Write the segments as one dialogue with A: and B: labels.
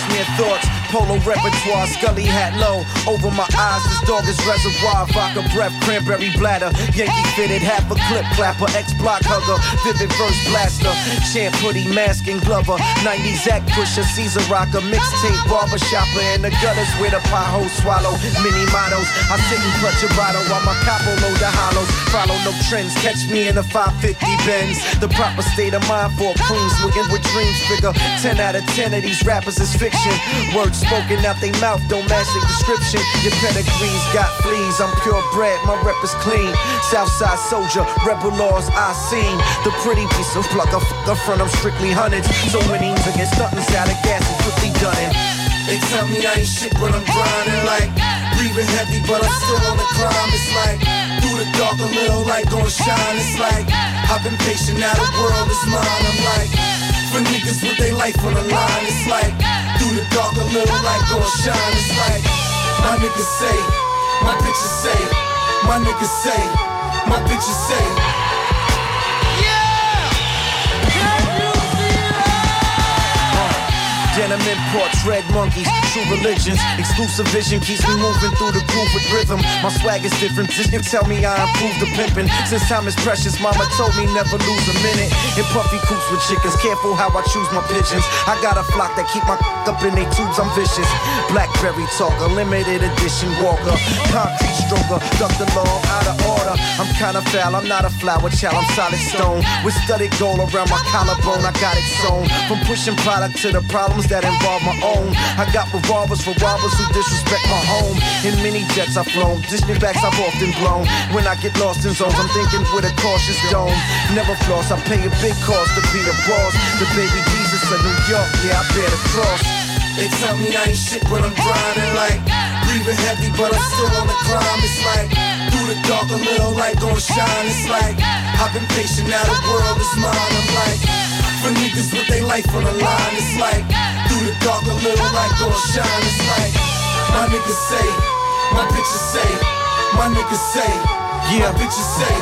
A: cashmere thoughts, polo repertoire, scully hat low. Over my eyes, this dog is reservoir. Vodka breath, cranberry bladder. Yankee fitted, half a clip clapper. X-block hugger, vivid verse blaster. Champ hoodie, mask and glover. 90s act pusher, Caesar rocker. Mixtape, barber shopper. In the gutters where the potholes swallow. Mini models, I sit and clutch a bottle while my capo load the hollows. Follow no trends, catch me in a 550 Benz. The proper state of mind for a queen's looking with dreams figure. 10 out of 10 of these rappers is fiction. Words spoken out they mouth don't match the description. Your pedigrees got fleas, I'm purebred, my rep is clean. Southside soldier, rebel laws I seen. The pretty piece of pluck, a front, I'm strictly hundreds. So winnings against nothing's out of gas and quickly done it. They tell me I ain't shit but I'm grinding like breathing heavy but I'm still on the climb. It's like through the dark a little light gon' shine. It's like I've been patient now the world is mine. I'm like for niggas with their life on the line. It's like through the dark a little light gon' shine. It's like my niggas say, my bitches say, my niggas say, my bitches say. Denim imports, red monkeys, true religions. Exclusive vision keeps me moving through the groove with rhythm. My swag is different. This can tell me I improved the pimping. Since time is precious, mama told me never lose a minute. In puffy coops with chickens, careful how I choose my pigeons. I got a flock that keep my up in they tubes, I'm vicious. Blackberry talker, limited edition walker. Concrete stroker, duck the law, out of order. I'm kinda foul, I'm not a flower child, I'm solid stone. With studded gold around my collarbone, I got it sewn. From pushing product to the problems that involve my own. I got revolvers for robbers who disrespect my home. In mini jets I've flown, distant backs I've often blown. When I get lost in zones, I'm thinking with a cautious dome. Never floss, I pay a big cost to be the boss. The baby Jesus of New York, yeah, I bear the cross. They tell me I ain't shit but I'm grinding like breathing heavy but I'm still on the climb. It's like through the dark a little light gon' shine. It's like I've been patient now the world is mine. I'm like for niggas with their life on the line. It's like through the dark a little light gon' shine. It's like my niggas say, my bitches say, my niggas say, yeah, my bitches say.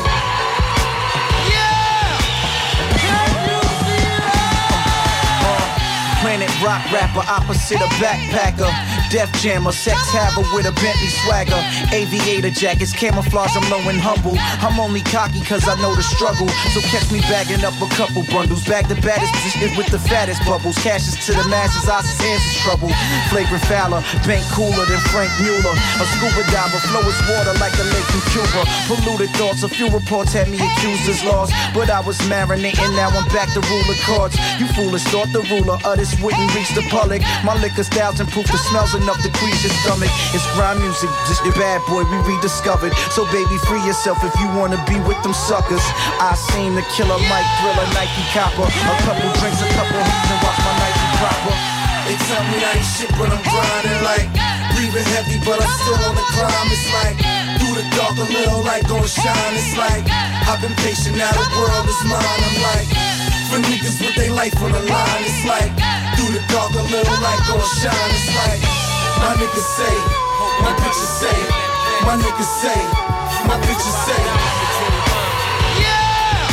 A: Planet rock rapper, opposite a backpacker. Def jammer, sex haver with a Bentley swagger. Aviator jackets, camouflage, I'm low and humble. I'm only cocky cause I know the struggle. So catch me bagging up a couple bundles. Bag the baddest position with the fattest bubbles. Cashes to the masses, Oz's hands is trouble. Flagrant fouler, bank cooler than Frank Mueller. A scuba diver, flow is water like a lake in Cuba. Polluted thoughts, a few reports had me accused as lost. But I was marinating, now I'm back to ruler cards. You foolish thought the ruler of this wouldn't reach the public. My liquor's 1,000 proof, the smell's enough to squeeze your stomach. It's grime music, just your bad boy we rediscovered. So baby, free yourself if you wanna be with them suckers. I seen the killer Mike Thriller, Nike copper. A couple drinks, a couple hits, and watch my Nike proper. They tell me I ain't shit but I'm grinding like breathing heavy but I'm still on the climb. It's like through the dark a little light gon' shine. It's like I've been patient now the world is mine. I'm like for niggas with their life on the line. It's like through the dark a little light gon' shine. It's like my niggas say, my bitches say, my niggas say, my bitches say. Yeah!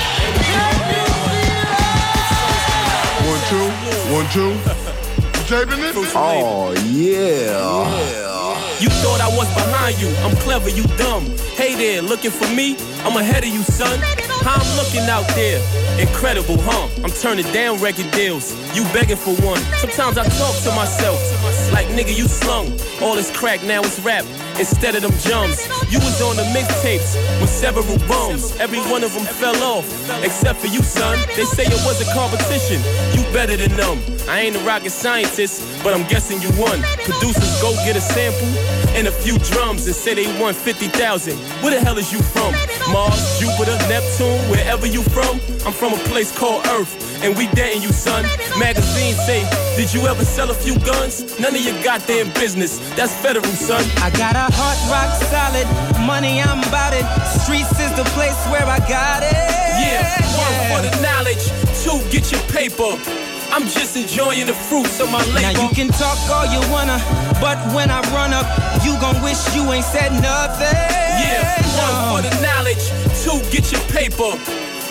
B: 1, 2, 1, 2. Taping it?
C: Oh, yeah.
D: You thought I was behind you, I'm clever, you dumb. Hey there, looking for me? I'm ahead of you, son. How I'm looking out there, incredible, huh? I'm turning down record deals, you begging for one. Sometimes I talk to myself, like nigga you slung. All this crack, now it's rap, instead of them jumps. You was on the mixtapes with several bums. Every one of them fell off, except for you, son. They say it was a competition, you better than them. I ain't a rocket scientist, but I'm guessing you won. Producers go get a sample and a few drums and say they won 50,000. Where the hell is you from? Mars, Jupiter, Neptune, wherever you from? I'm from a place called Earth, and we dating you, son. Magazines say, did you ever sell a few guns? None of your goddamn business, that's federal, son.
E: I got a heart rock solid, money I'm about it. Streets is the place where I got it.
D: Yeah, one for the knowledge, two, get your paper. I'm just enjoying the fruits of my labor.
E: Now you can talk all you wanna, but when I run up, you gon' wish you ain't said nothing.
D: Yeah, one for the knowledge, two, get your paper.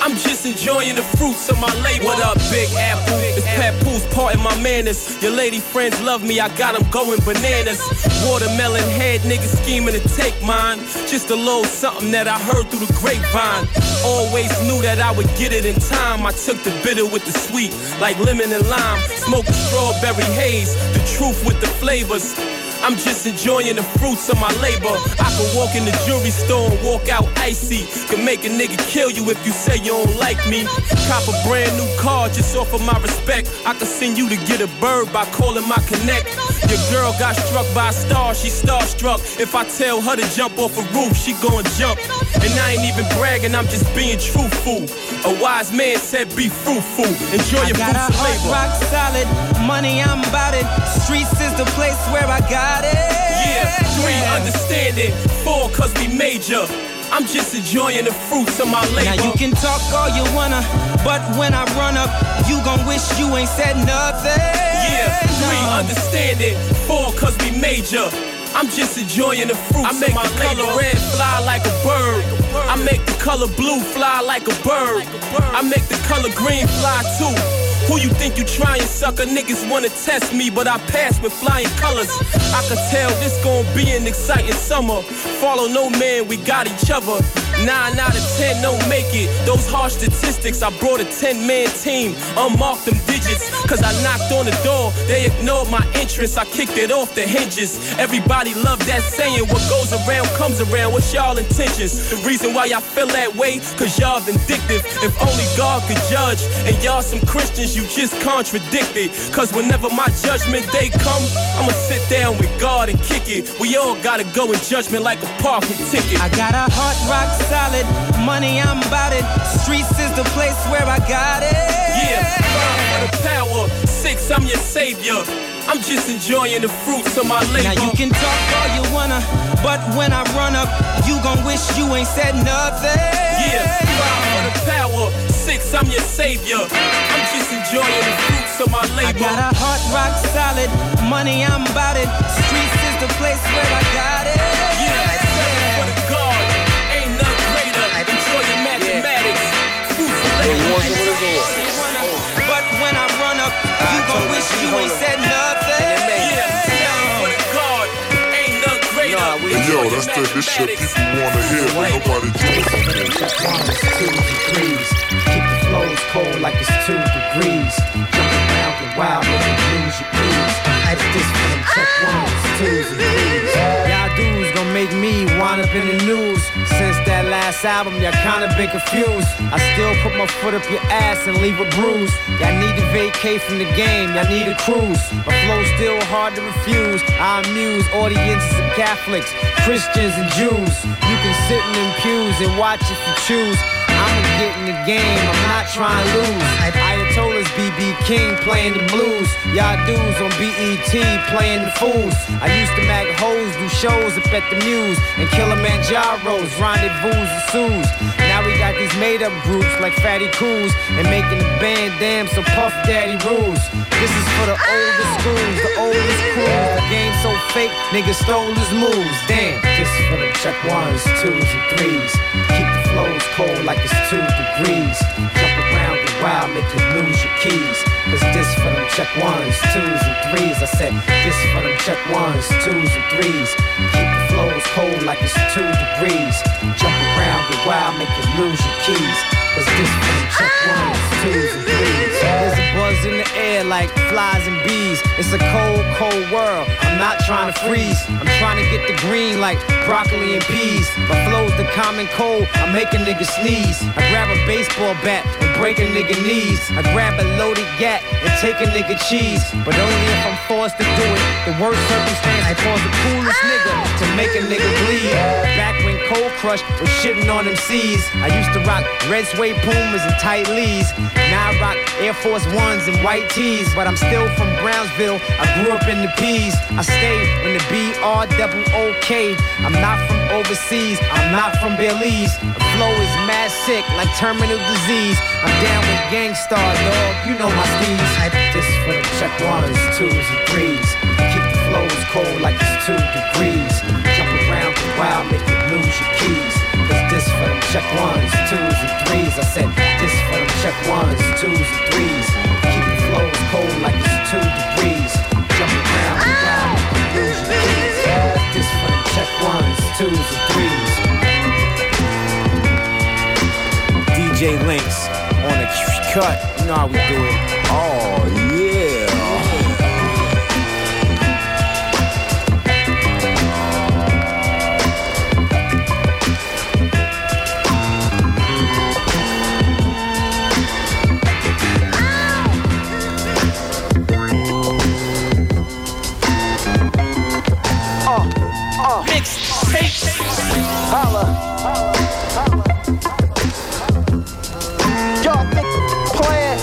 D: I'm just enjoying the fruits of my labor. What up, Big Apple? It's Papoose, part of my manners. Your lady friends love me, I got them going bananas. Watermelon head niggas scheming to take mine. Just a little something that I heard through the grapevine. Always knew that I would get it in time. I took the bitter with the sweet, like lemon and lime. Smoking strawberry haze, the truth with the flavors. I'm just enjoying the fruits of my labor. I could walk in the jewelry store and walk out icy. Could make a nigga kill you if you say you don't like me. Cop a brand new car just off of my respect. I could send you to get a bird by calling my connect. Your girl got struck by a star, she starstruck. If I tell her to jump off a roof, she gon' jump. And I ain't even bragging, I'm just being truthful. A wise man said be fruitful. Enjoy your fruits of labor.
E: Rock solid, money I'm about it. Streets is the place where I got it.
D: Yeah, 3, understand it. 4, cause we major. I'm just enjoying the fruits of my labor.
E: Now you can talk all you wanna, but when I run up, you gon' wish you ain't said nothing.
D: Yeah, 3, understand it. 4, cause we major. I'm just enjoying the fruits. I make my color red fly like a bird. I make the color blue fly like a bird. I make the color green fly too. Who you think you trying, sucker? Niggas wanna test me, but I pass with flying colors. I could tell this gon' be an exciting summer. Follow no man, we got each other. 9 out of 10 don't make it. Those harsh statistics, I brought a 10-man team. Unmarked them digits, cause I knocked on the door. They ignored my entrance, I kicked it off the hinges. Everybody love that saying, what goes around comes around. What's y'all intentions? The reason why y'all feel that way, cause y'all vindictive. If only God could judge, and y'all some Christians, you just contradicted. Cause whenever my judgment day come, I'ma sit down with God and kick it. We all gotta go in judgment like a parking ticket.
E: I got a heart rock solid, money I'm about it. Streets is the place where I got it.
D: Yeah, 5 for the power, 6 I'm your savior. I'm just enjoying the fruits of my labor.
E: Now you can talk all you wanna, but when I run up, you gon' wish you ain't said nothing.
D: Yeah, 5 for the power, 6 I'm your savior. I'm just enjoying the fruits of my labor.
E: I got a heart rock solid, money I'm about it. Streets is the place where I got it.
D: Yeah, 7 for the God, ain't none greater. Enjoy your mathematics, fruits of labor.
E: But when I run up, you gon' wish you ain't said nothing.
D: Yeah, 7 for the God, ain't none greater.
B: Yo, that's the shit people wanna hear, but nobody does.
F: 2 degrees. Keep the flows cold like it's 2 degrees. Jump around the wild, make you lose your keys. Ice this for them check 1s, 2s, and 3s. Y'all dudes gon' make me wind up in the news. Since that last album, y'all kinda been confused. I still put my foot up your ass and leave a bruise. Y'all need to vacate from the game, y'all need a cruise. My flow's still hard to refuse. I amuse audiences of Catholics, Christians, and Jews. You can sit in them pews and watch if you choose. I'ma get in the game, I'm not trying to lose. Ayatollah's B.B. King playing the blues. Y'all dudes on BET playing the fools. I used to mag hoes, do shows up at the Muse, and Kilimanjaro's, rendezvous and sues. Now we got these made up groups like Fatty Coos, and making the band damn so Puff Daddy rules. This is for the oldest schools, the oldest crews. The game so fake, niggas stole his moves. Damn, this is for the check 1s, 2s, and 3s. Keep the flows cold like it's 2 degrees. Jump around the wild, make you lose your keys. Cause this for them check 1s, 2s, and 3s. I said this for them check 1s, 2s, and 3s. Keep the flows cold like it's 2 degrees. Jump around the wild, make you lose your keys. Cause this for them check 1s, 2s, and 3s. There's a buzz in the air like flies and bees. It's a cold, cold world. I'm not trying to freeze. I'm trying to get the green like broccoli and peas. My flow's the common cold. I make a nigga sneeze. I grab a baseball bat and break a nigga knees. I grab a loaded gat and take a nigga cheese. But only if I'm forced to do it. The worst circumstance I cause the coolest nigga to make a nigga bleed. Back when Cold Crush was shitting on them C's. I used to rock red suede Pumas and tight Lees. Now I rock Air Force Ones and white tees. But I'm still from Brownsville. I grew up in the P's. I stay in the BROOK. I'm not from overseas. I'm not from Belize. The flow is mad sick like terminal disease. I'm down with Gangstar, dog. You know my steez. This for the check 1s, 2s, and 3s. Keep the flows cold like it's 2 degrees. Jump around the wild, make you lose your keys. Cause this for them check ones, twos, and threes. I said, this for them check ones, twos, and threes. Keep the flows cold like it's 2 degrees. Jump around and round, lose your keys. This for them check ones, twos, and threes.
G: DJ Links on the cut. You know how we do it.
C: Oh, yeah.
A: Holla. Y'all niggas playing.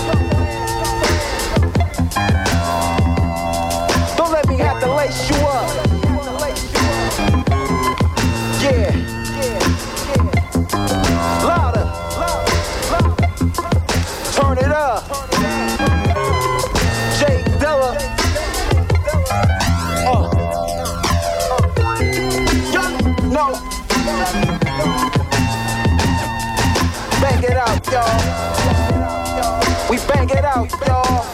A: Don't let me have to lace you up. Yeah. Louder. Turn it up. Jay Dilla. No. Bang it out, y'all. We bang it out, y'all.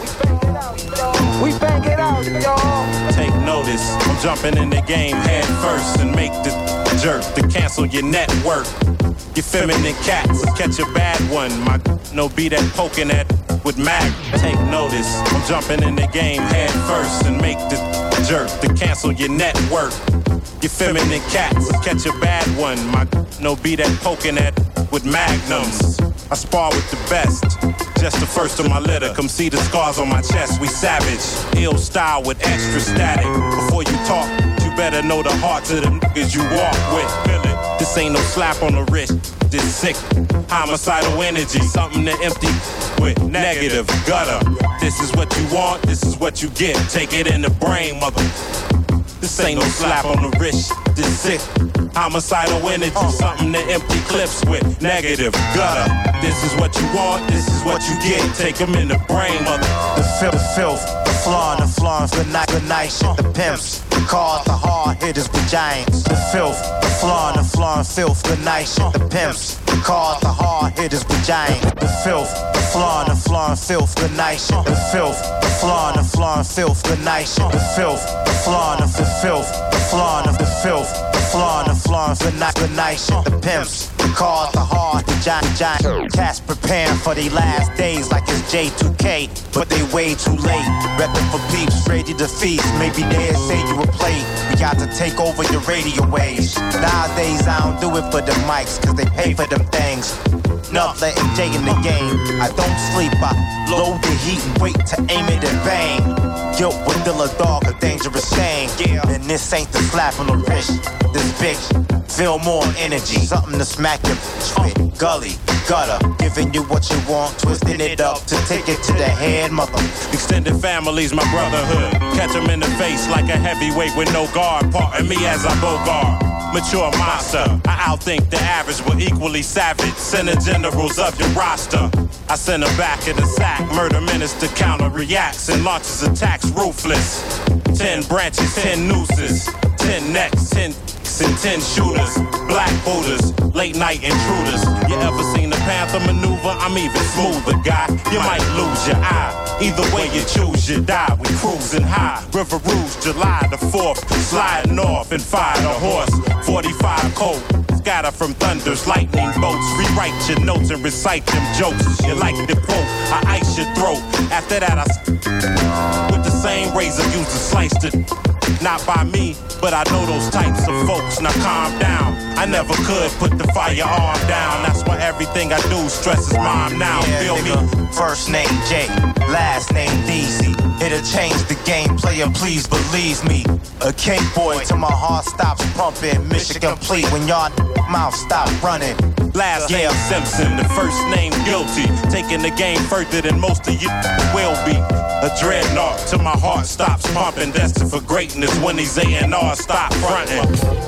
A: We bang it out, y'all.
H: Take notice, I'm jumping in the game head first and make the jerk to cancel your network. You feminine cats, catch a bad one. My no be that poking at with mag. Take notice, I'm jumping in the game head first and make the jerk to cancel your network. You feminine cats, catch a bad one. My no be that poking at with magnums. I spar with the best, just the first of my litter. Come see the scars on my chest, we savage. Ill style with extra static. Before you talk, you better know the hearts of the niggas you walk with. Feel it, this ain't no slap on the wrist. This sick, homicidal energy. Something to empty with negative gutter. This is what you want, this is what you get. Take it in the brain, mother. This ain't no slap on the wrist, this sick, homicidal energy. Something to empty clips with negative gutter. This is what you want, this is what you get. Take them in the brain, mother.
I: The filth, the flaw, the night shit, the pimps, the cars, the hard hitters, the giants. The filth, the flaw, filth, the night shit, the pimps, the cars, the hard hitters, the giants. The filth, the flaw, filth, the night shit, the filth, the flaw, filth, the night shit, the filth, the flaw, the filth, the flaw, the filth, the flaw, the night shit, the pimps, the cars, the hard, the giant. Cats preparing for their last days like it's J2K, but they way too late. Reppin' for peeps, ready to feast. Maybe they'll say you were played. We got to take over your radio waves. Nowadays I don't do it for the mics, cause they pay for them things. Enough letting Jay in the game. I don't sleep, I load the heat and wait to aim it and bang. Guilt with Dilla Dog, a dangerous saying. Yeah, and this ain't the slap on the wrist. This bitch, feel more energy. Something to smack your bitch with. Gully, gutter, giving you what you want, twisting it up to take it to the head, mother.
H: Extended families, my brotherhood. Catch them in the face like a heavyweight with no guard. Pardon me as I bogart. Mature monster, I outthink the average, but equally savage. Sending generals of your roster. I send her back in the sack. Murder minister counter reacts and launches attacks ruthless. 10 branches, 10 nooses, 10 necks, 10 and 10 shooters, black Buddhas, late night intruders. You ever seen the Panther maneuver? I'm even smoother, guy. You might lose your eye. Either way you choose, you die. We cruising high. River Rouge, July the 4th. Sliding off and fired a horse. 45 Colt. Scatter from thunders, lightning bolts. Rewrite your notes and recite them jokes. You like the quote, I ice your throat. After that, I with the same razor used to slice it. Not by me, but I know those types of folks. Now calm down. I never could put the firearm down. That's why everything I do stresses mom now.
I: Yeah,
H: feel
I: nigga,
H: me?
I: First name Jay, last name DZ. It'll change the game, player, please believe me. A King boy till my heart stops pumping. Mission complete when y'all mouth stop running.
H: Last name Simpson, the first name guilty. Taking the game further than most of you will be. A dreadnought till my heart stops pumping. Destined for greatness when these A&R stop fronting.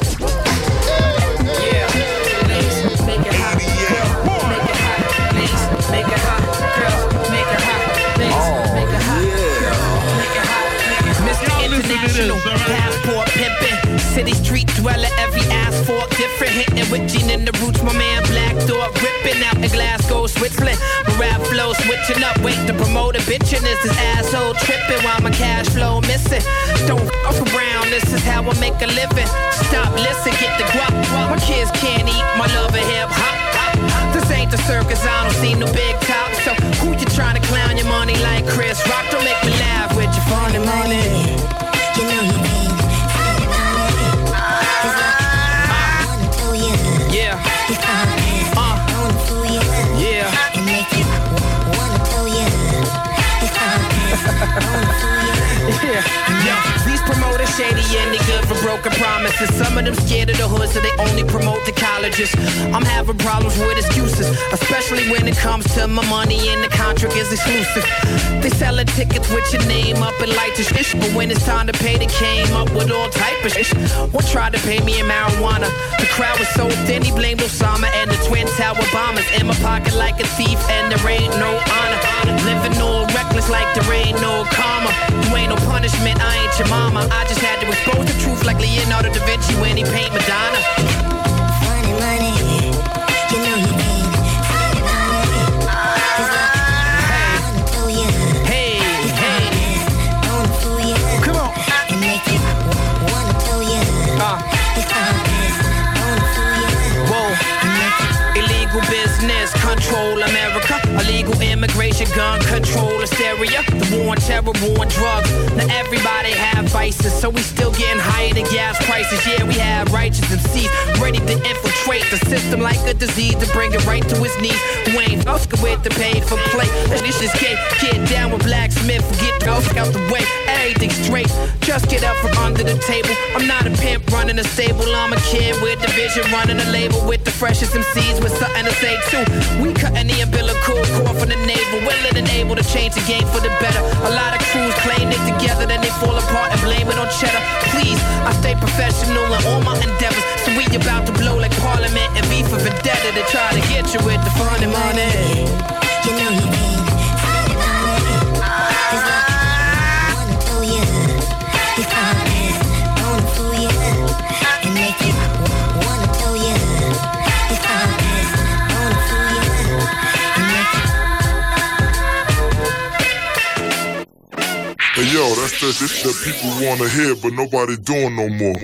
E: Yeah, make it hot. Make it hot. Make it hot, girl. Make it hot. Make it hot, girl. Make it hot. Mr. International, passport pimpin'. City street dweller, every asphalt different. Hitting with Gene in the roots, my man Black Dog ripping out in Glasgow, Switzerland. My rap flow switching up, wait to promote a bitch and this asshole tripping while my cash flow missing. Don't fuck around, this is how I make a living. Stop, listen, get the guap. My kids can't eat my love of hip hop. This ain't the circus, I don't see no big top. So who you trying to clown your money like Chris Rock? Don't make me laugh with your funny money.
J: You know you mean funny money. Cause I wanna do you.
E: Yeah.
J: You found this, wanna fool you.
E: Yeah.
J: And make you wanna do you. You found this, wanna fool you.
E: Yeah. These promoters shady and they good for broken promises. Some of them scared of the hood, so they only promote the colleges. I'm having problems with excuses, especially when it comes to my money and the contract is exclusive. They selling tickets with your name up and light to shit, but when it's time to pay, they came up with all type of shit. One tried to pay me in marijuana. The crowd was so thin, he blamed Osama and the Twin Tower bombers. In my pocket like a thief, and there ain't no honor. Living all reckless like there ain't no karma. You ain't no punishment, I ain't your mama. I just had to expose the truth like Leonardo da Vinci when he paint Madonna.
J: Funny money, you know you mean funny money. Cause I wanna do you.
E: Hey, hey,
J: wanna fool you.
E: come on.
J: And make you wanna do you. You found this, wanna fool you.
E: Whoa. Illegal business, control America. Illegal immigration, gun control hysteria. The war on terror, war on drugs. Now everybody have vices, so we still getting higher than gas prices. Yeah, we have righteous MCs ready to infiltrate the system like a disease to bring it right to his knees. Who ain't fucking with the paid for play? This is gay. Get down with Blacksmith, get out the way. Everything's straight. Just get up from under the table. I'm not a pimp running a stable. I'm a kid with the vision, running a label with the freshest MCs with something to say too. We cutting the umbilical cord from the navel, willing and able to change the game for the better. A lot of crews claim it together, then they fall apart and blame it on cheddar. Please, I stay professional in all my endeavors. So we about to blow like Parliament and V for Vendetta to try to get you with the funny money.
J: You know you mean funny money. Cause I wanna do you. You found this, wanna fool you. And make you wanna do you. You found this, wanna fool you. And make you.
B: Hey yo, that's the shit that people wanna hear, but nobody doing no more.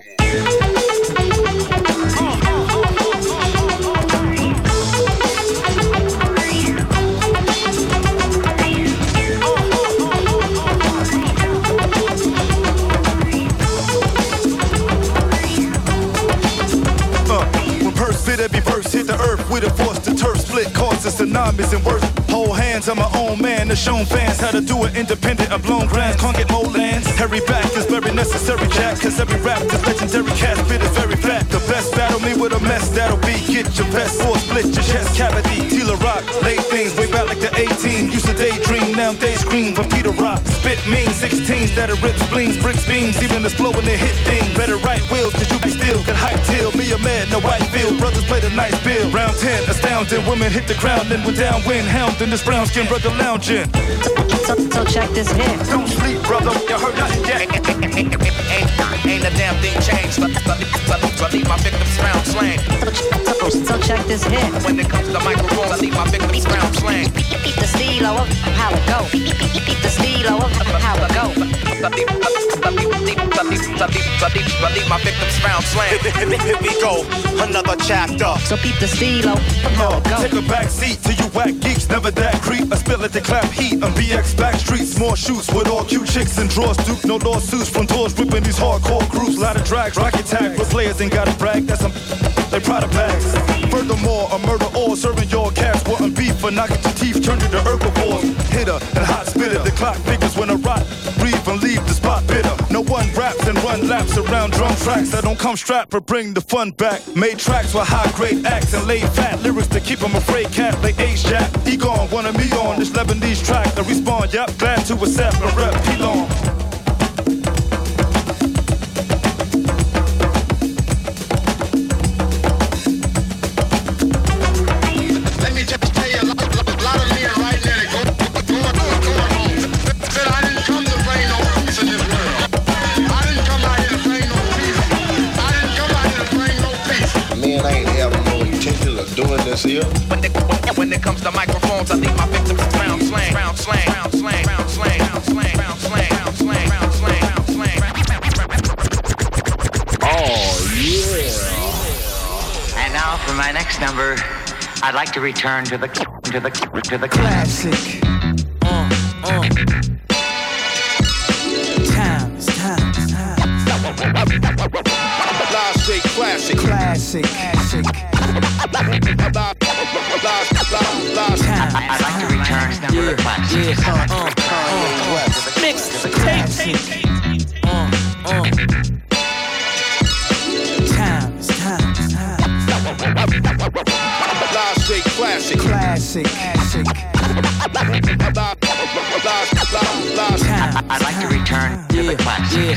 K: Every verse hit the earth with a force to turf split causes tsunamis and worse. Hold hands, I'm my own man to show fans how to do it independent of blown grants. Can't get more lands. Harry back is very necessary, Jack. Cause every rap is legendary. Cat spit is very flat. The best battle me with a mess that'll be. Get your vest or split your chest cavity. Tila Rock, late things way back like the 18. Used to daydream, now they scream for Peter Rock. Spit mean 16s that'll rip spleens, bricks, beams, even the flow when they hit things. Better right wheels, cause you be still. Get hype till me a man, no white field. Brothers play the nice bill. Round 10, astounding. Women hit the ground, then we're downwind. Hounding this brown skin brother lounging.
L: So check this hit.
K: Don't sleep, brother. You heard nothing yet.
M: Ain't a damn thing changed. So I leave my victims round slang.
L: So check this hit.
M: When it comes to microphone, I leave my victims round slang.
L: Beat the stilo of how it go. Beat the stilo of how it go.
M: I leave my victims round slang.
I: Here we go, another chapter.
L: So beat the stilo of how it go.
K: Take a back seat to you whack geeks, never that creep. I spill at the clap heat on BX back streets. More shoots with all cute chicks and draws. Duke, no lawsuits from doors, ripping these hardcore groups. Lot of drags, rocket tag, but players ain't gotta brag. That's some they Prada bags. Furthermore, a murder all serving your cats. Wasn't beef for knocking your teeth, turned into herbivores. Hitter and hot spitter, the clock figures when I rot. Breathe and leave the spot bitter. No one raps and run laps around drum tracks that don't come strapped but bring the fun back. Made tracks with high grade acts and laid fat lyrics to keep them afraid cat. They age jack, he gone, wanted me on this Lebanese track. I respond, yep, glad to accept and rep P-Long.
M: See ya. When it comes to microphones, I leave my victims round slang, round slang, round slang, round slang, round slang, round slang, round slang, round slang, round slang.
C: Oh yeah.
N: And now for my next number, I'd like to return to the
F: classic.
M: Live straight classic.
F: Classic.
N: I'd like to return to the classic.
E: Mix tape.
M: Live straight classic.
F: Classic.
N: I'd like to return to the classic.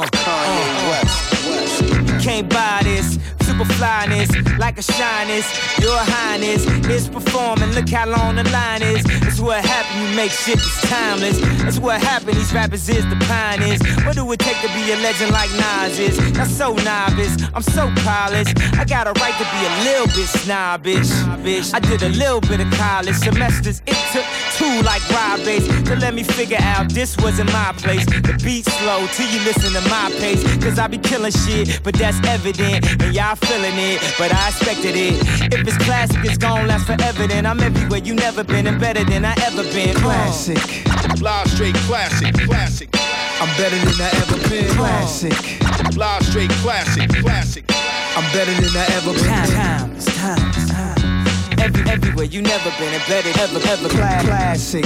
G: You can't buy this super flyness, like a shyness. Your highness is performing. Look how long the line is. That's what happen. You make shit that's timeless. That's what happen. These rappers is the pioneers. What do it take to be a legend like Nas is? Not so novice. I'm so polished. I got a right to be a little bit snobbish. I did a little bit of college semesters. It took 2 like Rob Bass to let me figure out this wasn't my place. The beat's slow till you listen to my pace. Cause I be killing shit, but that's evident. And y'all feeling it, but I expected it. If it's classic, it's gon' last forever. Then I'm everywhere you never been and better than I ever been.
F: Classic.
M: Live straight classic. Classic.
F: I'm better than I ever been. Classic.
M: Live straight classic. Classic.
F: I'm better than I ever been.
G: Time. Everywhere you never been and better ever.
F: Classic.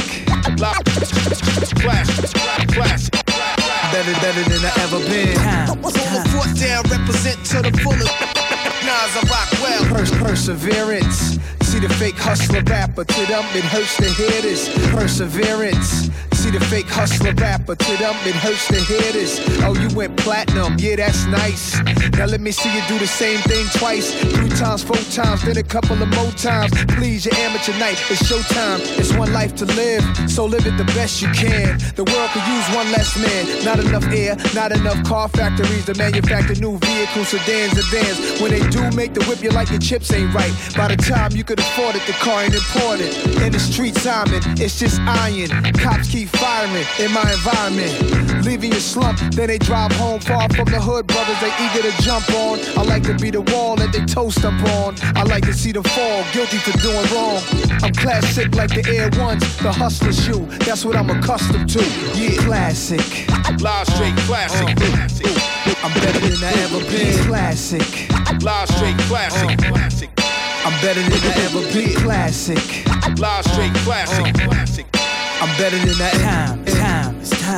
M: Classic.
F: Better than I ever been.
M: Hold the fort down, represent to the fullest. Nas, I rock well.
F: Perseverance. See the fake hustler rapper. To them it hurts to hear this. Perseverance. See the fake hustler rapper. To them it hurts to hear this. Oh, you went platinum. Yeah, that's nice. Now let me see you do the same thing twice. 3 times, 4 times, then a couple of more times. Please, your amateur night. It's showtime. It's one life to live. So live it the best you can. The world could use one less man. Not enough air, not enough car factories to manufacture new vehicles, sedans, and vans. When they do make the whip, you like your chips ain't right. By the time you could afford it, the car ain't imported. In the streets, I'm in, it's just iron. Cops keep firing in my environment. Leaving your slump, then they drive home far from the hood. Brothers, they eager to jump on. I like to be the wall that they toast up on. I like to see them fall, guilty for doing wrong. I'm classic like the Air Ones, the hustler shoe. That's what I'm accustomed to. Yeah, classic.
M: Live straight classic.
F: I'm better than I ever been. Classic.
M: Live straight classic.
F: I'm better than I ever been. Classic.
M: Live straight classic.
F: I'm better than I
G: Time.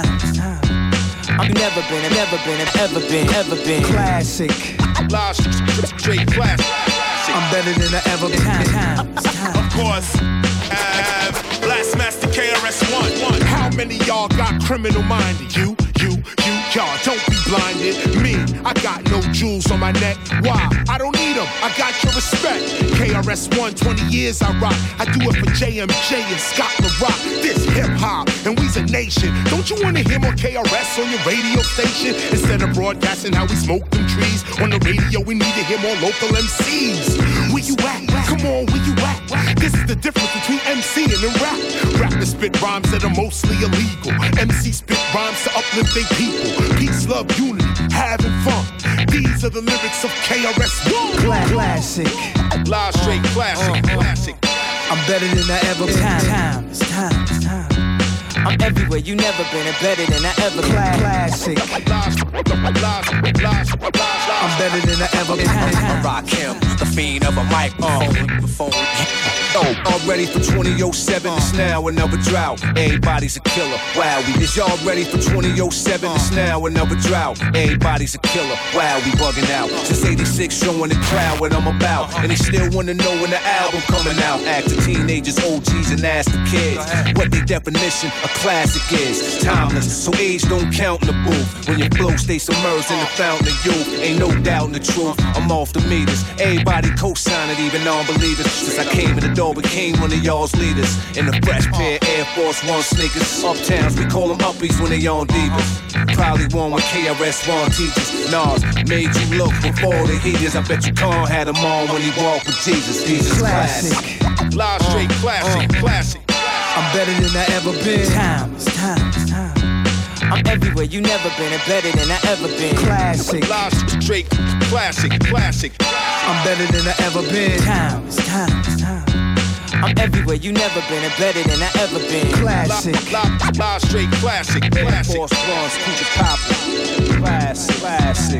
G: I've never been.
F: Classic.
M: Live straight classic.
F: I'm better than I ever been.
O: Of course, Blastmaster KRS-One. How many y'all got criminal minded? You, y'all, don't be blinded. Me, I got no jewels on my neck. Why? I don't need them. I got your respect. KRS-One, 20 years I rock. I do it for JMJ and Scott LaRock. This hip-hop, and we's a nation. Don't you wanna hear more KRS on your radio station? Instead of broadcasting how we smoke them trees on the radio, we need to hear more local MCs. Where you at? Come on, where you at? This is the difference between MCing and rap. Rappers spit rhymes that are mostly illegal. MC spit rhymes to uplift their people. Peace, love, unity, having fun. These are the lyrics of KRS-One.
F: Classic.
M: Live straight classic.
F: I'm better than I ever been.
G: Time. I'm everywhere you never been and better than I ever been.
F: Classic. I'm better than I ever been.
A: I rock him, the fiend of a microphone. Y'all ready for 2007? It's now another drought. Everybody's a killer. Wow, is y'all ready for 2007? It's now another drought. Everybody's a killer. Wow, we bugging out. Since 86, showing the crowd what I'm about. And they still wanna know when the album coming out. Ask the teenagers, OGs, and ask the kids what their definition of
P: classic is timeless, so age don't count in the booth. When your flow stays submerged in the fountain of youth, ain't no doubt in the truth. I'm off the meters. Everybody co-sign it, even non-believers. Since I came in the door, became one of y'all's leaders. In the fresh pair of Air Force One sneakers. Uptowns, we call them uppies when they on divas. Probably one with KRS-One teachers. Nas made you look before the heaters. I bet you Khan had them on when he walked with Jesus. Jesus classic.
O: Live straight classic, classic.
G: I'm better than I ever been. Time. I'm everywhere you never been and better than I ever been. Classic.
O: Live straight classic, classic.
G: I'm better than I ever been. Time. I'm everywhere you never been and better than I ever been. Classic.
O: Live straight classic, classic.
P: Force Bronze, keep it poppin'. Classic.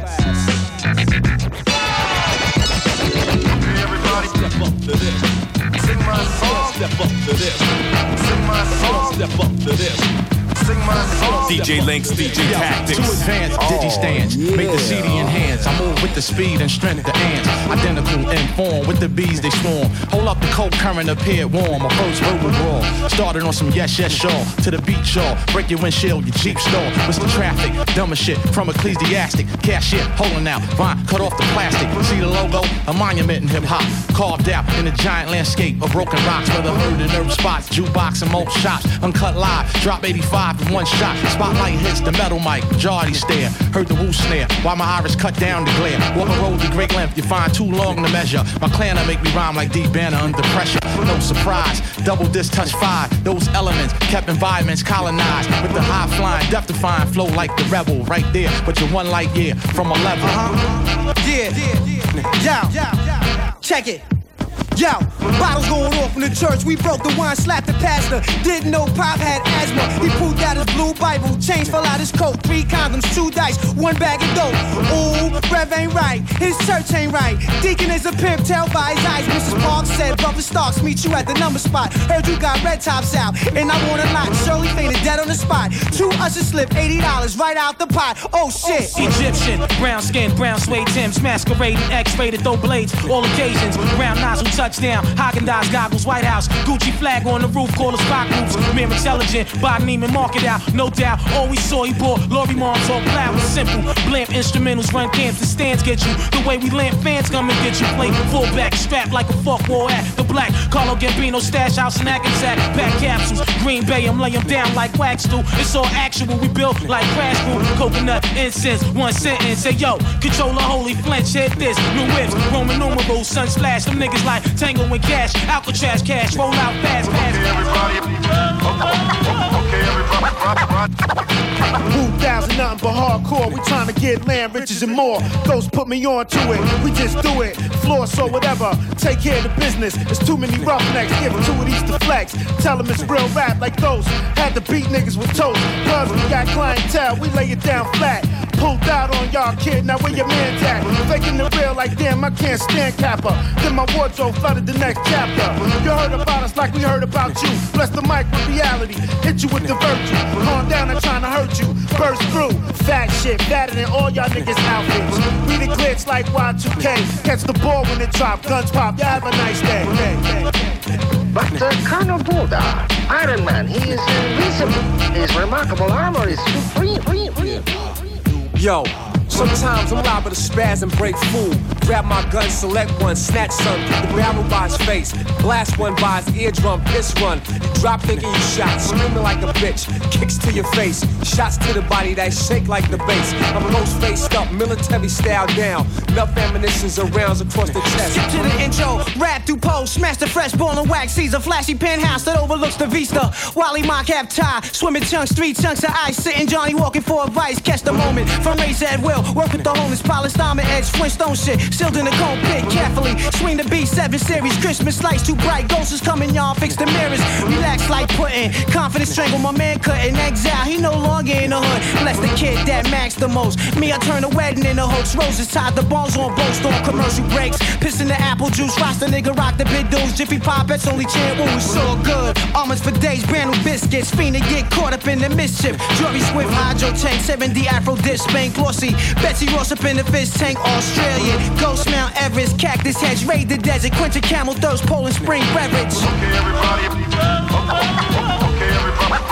O: Everybody step up to this. Sing my song. Step up to this. Sing my song. Step up to this. Sing my song.
Q: DJ Links, DJ Tactics.
R: Too advanced, digi-stands. Make the CD enhance. I move with the speed and strength the ants. Identical in form with the bees they swarm. Hold up the cold current appeared warm. My first verbal brawl. Started on some yes, y'all. To the beat, y'all. Break your windshield, your Jeep stall. What's the traffic? Dumber shit from ecclesiastic. Cashier holding out. Vine cut off the plastic. See the logo? A monument in hip hop. Carved out in a giant landscape of broken rocks. Where the herd and nerve spots. Jukebox and most shops. Uncut live. Drop 85 in one shot. Spotlight hits the metal mic. Majority stare. Heard the woo snare. While my iris cut down the glare. Walk a road to great length. You find too long to measure. My clan make me rhyme like D Banner under pressure. No surprise. Double disc touch 5. Those elements kept environments colonized. With the high flying, death defying flow like the rebel. Right there. But you're 1 light year from a level.
G: Yeah. Check it. Yo, bottles going off in the church. We broke the wine, slapped the pastor. Didn't know Pop had asthma. He pulled out his blue Bible. Chains fell out his coat. 3 condoms, 2 dice, 1 bag of dope. Ooh, Rev ain't right. His church ain't right. Deacon is a pimp, tell by his eyes. Mrs. Parks said, Brother Starks, meet you at the number spot. Heard you got red tops out, and I want a lot. Shirley fainted dead on the spot. 2 ushers slipped $80 right out the pot. Oh shit.
S: Egyptian, brown skin, brown suede Timbs, masquerading, X-rated, throw blades, all occasions. Brown nozzle touchdown, Haagen-Dazs goggles, White House, Gucci flag on the roof, call us spot groups. Mere intelligent, by Neiman Market out, no doubt. All we saw, he bought Lori Moms on plow. Was simple. Blamp instrumentals, run camps, the stands get you. The way we lamp fans come and get you. Play fullback, strapped like a fuck war at the black. Carlo Gambino stash house in Hackensack. Pack capsules, Green Bay, I'm laying down like wax do. It's all actual, we built like crash room. Coconut incense, 1 sentence. Say yo, control the holy flinch, hit this. New whips, Roman numerals, sun splash. Them niggas like Tango and Cash, Alcatraz cash, roll out fast, fast.
O: Woo thousand, nothing but hardcore. We trying to get land, riches and more. Those put me on to it. We just do it. Floss or whatever. Take care of the business. There's too many roughnecks. Give 2 of these to flex. Tell them it's real rap like those. Had to beat niggas with toast. Cause we got clientele. We lay it down flat. Pulled out on y'all, kid. Now where your man's at? Faking the real like damn, I can't stand Kappa. Then my wardrobe flooded the next chapter. You heard about us like we heard about you. Bless the mic with reality. Hit you with the virtue. Calm down, I'm trying to hurt you. Burst through. Fat shit, fatter than all y'all niggas outfits. We the glitch like Y2K. Catch the ball when it drop. Guns pop. Y'all have a nice day.
T: But Colonel Buddha, Iron Man, he is invincible. His remarkable armor is supreme.
P: Yo, sometimes I'm liable to spaz and break fool. Grab my gun, select one, snatch some, the barrel by his face. Blast one by his eardrum, piss run. You drop thinking you shot, screaming like a bitch. Kicks to your face, shots to the body that shake like the bass. I'm close faced up, military style down. Enough ammunitions and rounds across the chest.
G: Skip to the intro, rap through pose, smash the fresh ball and wax. Sees a flashy penthouse that overlooks the vista. Wally mock half tie, swimming chunks, 3 chunks of ice. Sitting Johnny walking for advice, catch the moment. Fundraise at will, work with the homeless, polystyrene edge, Flintstone shit. Sealed in the cone pit, carefully. Swing the B7 series, Christmas lights too bright. Ghosts is coming, y'all, fix the mirrors. Relax like pudding, confidence strangle my man cutting. Exile, he no longer in the hood. Bless the kid that max the most. Me, I turn the wedding into hoax. Roses tied the balls on both storm commercial breaks. Piss in the apple juice, watch the nigga rock the big dudes. Jiffy Pop, that's only chant when we so good. Almonds for days, brand new biscuits. Fiend to get caught up in the mischief. Jory Swift, Hydro Tank, 7D Afro Dish, Spain, Glossy. Betsy Ross up in the fish tank, Australian. Ghost Mount Everest, Cactus Hedge, raid the desert, quench a camel thirst, Poland Spring beverage.
O: Okay, everybody.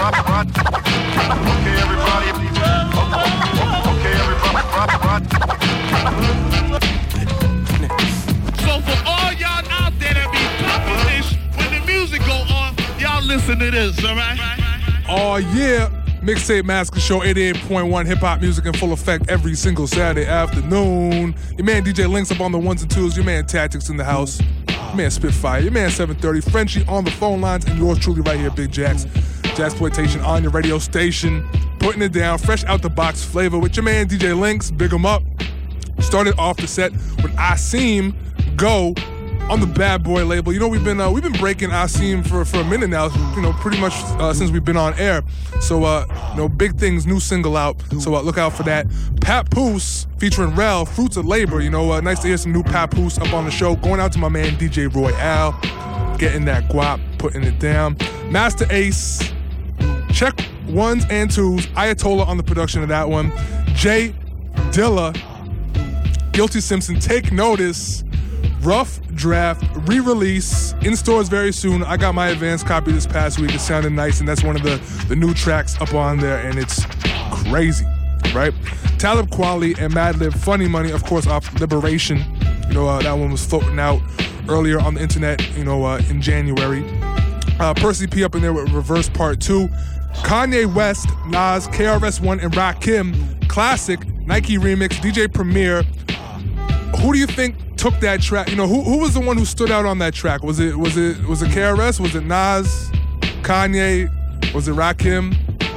O: So for all y'all out there that be popping this, when the music go on, y'all listen to this, all right?
N: Oh yeah, Mixtape Massacre Show 88.1 hip hop music in full effect every single Saturday afternoon. Your man DJ Links up on the ones and twos. Your man Tactics in the house. Your man Spitfire. Your man 730. Frenchie on the phone lines, and yours truly right here, Big Jax. Jaxploitation on your radio station, putting it down, fresh out the box flavor with your man DJ Links. Big him up. Started off the set with Asim Go on the Bad Boy label. You know, we've been breaking Asim for a minute now. You know, pretty much since we've been on air. So you know, big things, new single out. So look out for that. Papoose featuring Rel, Fruits of Labor. You know, nice to hear some new Papoose up on the show. Going out to my man DJ Royale, getting that guap, putting it down. Master Ace, check ones and twos. Ayatollah on the production of that one. Jay Dilla, Guilty Simpson, Take Notice, Rough Draft, re-release, in stores very soon. I got my advanced copy this past week. It sounded nice, and that's one of the new tracks up on there, and it's crazy, right? Talib Kweli and Madlib, Funny Money, of course, off Liberation. You know, that one was floating out earlier on the internet, you know, in January. Percy P up in there with Reverse Part 2. Kanye West, Nas, KRS-One, and Rakim, Classic, Nike Remix, DJ Premier. Who do you think took that track? You know, who was the one who stood out on that track? Was it KRS? Was it Nas? Kanye? Was it Rakim?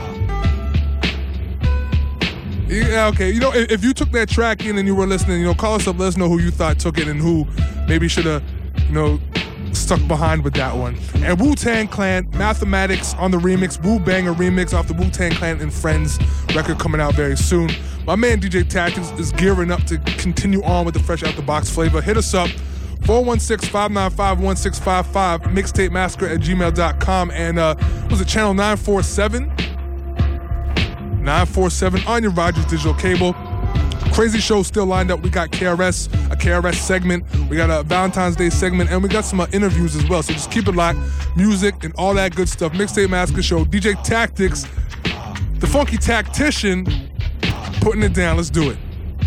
N: Yeah, okay. You know, if you took that track in and you were listening, you know, call us up, let us know who you thought took it and who maybe should have, you know, stuck behind with that one. And Wu-Tang Clan, Mathematics on the remix, Wu Banger remix off the Wu-Tang Clan and Friends record coming out very soon. My man DJ Tactics is gearing up to continue on with the fresh out the box flavor. Hit us up, 416-595-1655, mixtapemassacre@gmail.com, and was it channel 947? 947 on your Rogers digital cable. Crazy show still lined up. We got KRS, a KRS segment. We got a Valentine's Day segment, and we got some interviews as well. So just keep it locked. Music and all that good stuff. Mixtape Massacre Show. DJ Tactics, the funky tactician, putting it down. Let's do it.